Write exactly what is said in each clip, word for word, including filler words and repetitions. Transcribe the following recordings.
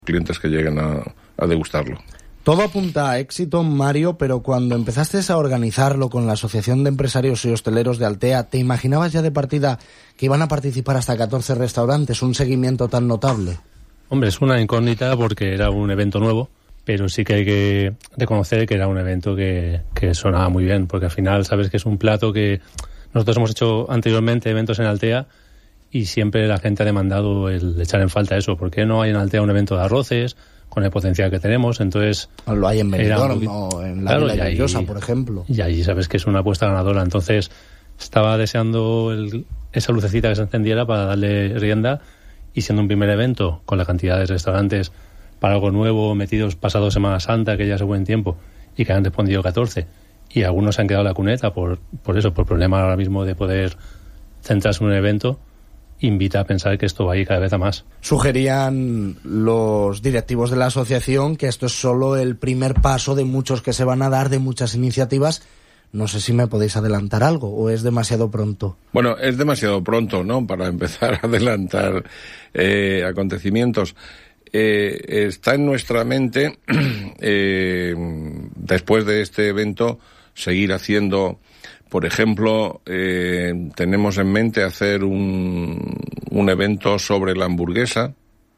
clientes que lleguen a, a degustarlo. Todo apunta a éxito, Mario, pero cuando empezaste a organizarlo con la Asociación de Empresarios y Hosteleros de Altea, ¿te imaginabas ya de partida que iban a participar hasta catorce restaurantes, un seguimiento tan notable? Hombre, es una incógnita porque era un evento nuevo, pero sí que hay que reconocer que era un evento que, que sonaba muy bien, porque al final sabes que es un plato que nosotros hemos hecho anteriormente eventos en Altea y siempre la gente ha demandado el echar en falta eso. ¿Por qué no hay en Altea un evento de arroces con el potencial que tenemos? Entonces lo hay en Benidorm o en la Vila Llosa, por ejemplo. Y ahí sabes que es una apuesta ganadora. Entonces estaba deseando el, esa lucecita que se encendiera para darle rienda, y siendo un primer evento con la cantidad de restaurantes para algo nuevo, metidos pasado Semana Santa, que ya hace buen tiempo, y que han respondido catorce, y algunos se han quedado en la cuneta por, por eso, por problema ahora mismo de poder centrarse en un evento, invita a pensar que esto va a ir cada vez a más. Sugerían los directivos de la asociación que esto es solo el primer paso de muchos que se van a dar, de muchas iniciativas. No sé si me podéis adelantar algo o es demasiado pronto. Bueno, es demasiado pronto, ¿no?, para empezar a adelantar eh, acontecimientos. Eh, está en nuestra mente, eh, después de este evento, seguir haciendo. Por ejemplo, eh, tenemos en mente hacer un, un evento sobre la hamburguesa.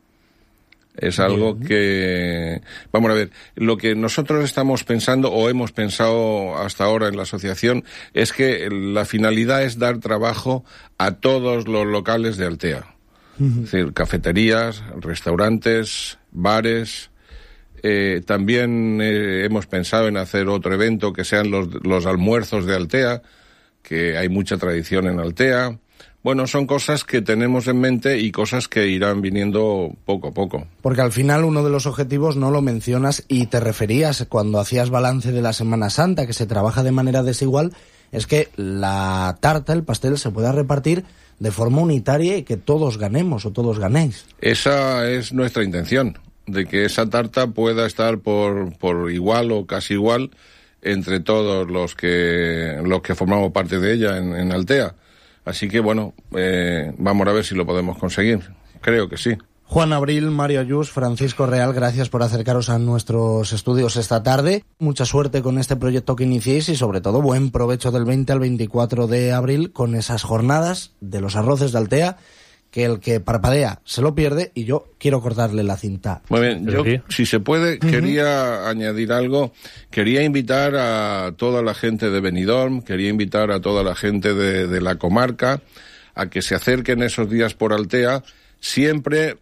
Es algo Bien. que... Vamos a ver, lo que nosotros estamos pensando, o hemos pensado hasta ahora en la asociación, es que la finalidad es dar trabajo a todos los locales de Altea. Uh-huh. Es decir, cafeterías, restaurantes, bares... Eh, también eh, hemos pensado en hacer otro evento que sean los, los almuerzos de Altea, que hay mucha tradición en Altea. Bueno, son cosas que tenemos en mente y cosas que irán viniendo poco a poco. Porque al final uno de los objetivos no lo mencionas y te referías cuando hacías balance de la Semana Santa, que se trabaja de manera desigual, es que la tarta, el pastel, se pueda repartir de forma unitaria y que todos ganemos o todos ganéis. Esa es nuestra intención, de que esa tarta pueda estar por, por igual o casi igual entre todos los que los que formamos parte de ella en, en Altea. Así que bueno, eh, vamos a ver si lo podemos conseguir. Creo que sí. Juan Abril, Mario Ayús, Francisco Real, gracias por acercaros a nuestros estudios esta tarde. Mucha suerte con este proyecto que iniciéis y sobre todo buen provecho del veinte al veinticuatro de abril con esas jornadas de los arroces de Altea, que el que parpadea se lo pierde, y yo quiero cortarle la cinta. Muy bien, yo, si se puede, uh-huh. quería añadir algo. Quería invitar a toda la gente de Benidorm, quería invitar a toda la gente de, de la comarca a que se acerquen esos días por Altea, siempre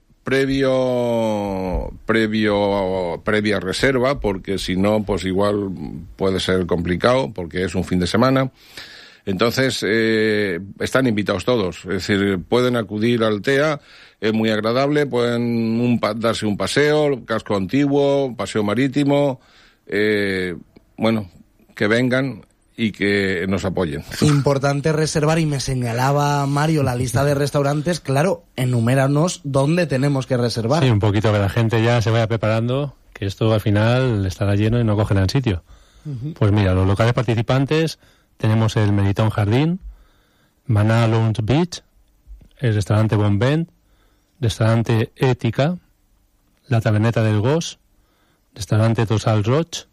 previo, previo, previa reserva, porque si no, pues igual puede ser complicado, porque es un fin de semana. Entonces, eh, están invitados todos, es decir, pueden acudir a Altea, es muy agradable, pueden un, darse un paseo, casco antiguo, paseo marítimo, eh, bueno, que vengan y que nos apoyen. Importante reservar, y me señalaba Mario la lista de restaurantes, claro, enuméranos dónde tenemos que reservar. Sí, un poquito que la gente ya se vaya preparando, que esto al final estará lleno y no cogerá el sitio. Uh-huh. Pues mira, los locales participantes... Tenemos el Meritón Jardín, Maná Lounge Beach, el restaurante Bonvent, restaurante Ética, la Taberneta del Gos, restaurante Tosal Roig,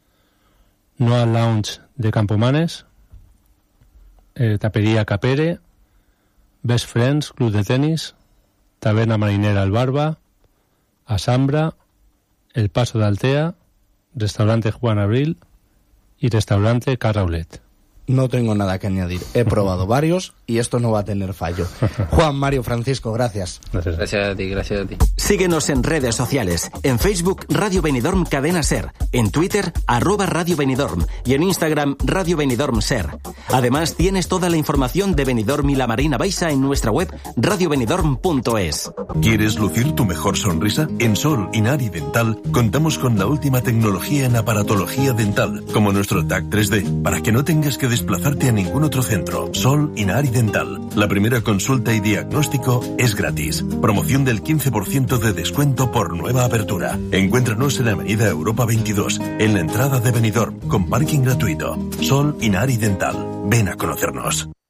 Noa Lounge de Campomanes, eh, Tapería Capere, Best Friends Club de Tenis, Taberna Marinera El Barba, Asambra, El Paso de Altea, restaurante Juan Abril y restaurante Carraulet. No tengo nada que añadir. He probado varios y esto no va a tener fallo. Juan, Mario, Francisco, gracias. Gracias. Gracias a ti, gracias a ti. Síguenos en redes sociales. En Facebook, Radio Benidorm Cadena Ser. En Twitter, arroba Radio Benidorm. Y en Instagram, Radio Benidorm Ser. Además, tienes toda la información de Benidorm y la Marina Baixa en nuestra web radio benidorm punto es. ¿Quieres lucir tu mejor sonrisa? En Sol Inari Dental contamos con la última tecnología en aparatología dental, como nuestro T A C tres D, para que no tengas que desplazarte a ningún otro centro. Sol Inari Dental. La primera consulta y diagnóstico es gratis. Promoción del quince por ciento de descuento por nueva apertura. Encuéntranos en Avenida Europa veintidós, en la entrada de Benidorm, con parking gratuito. Sol Inari Dental. Ven a conocernos.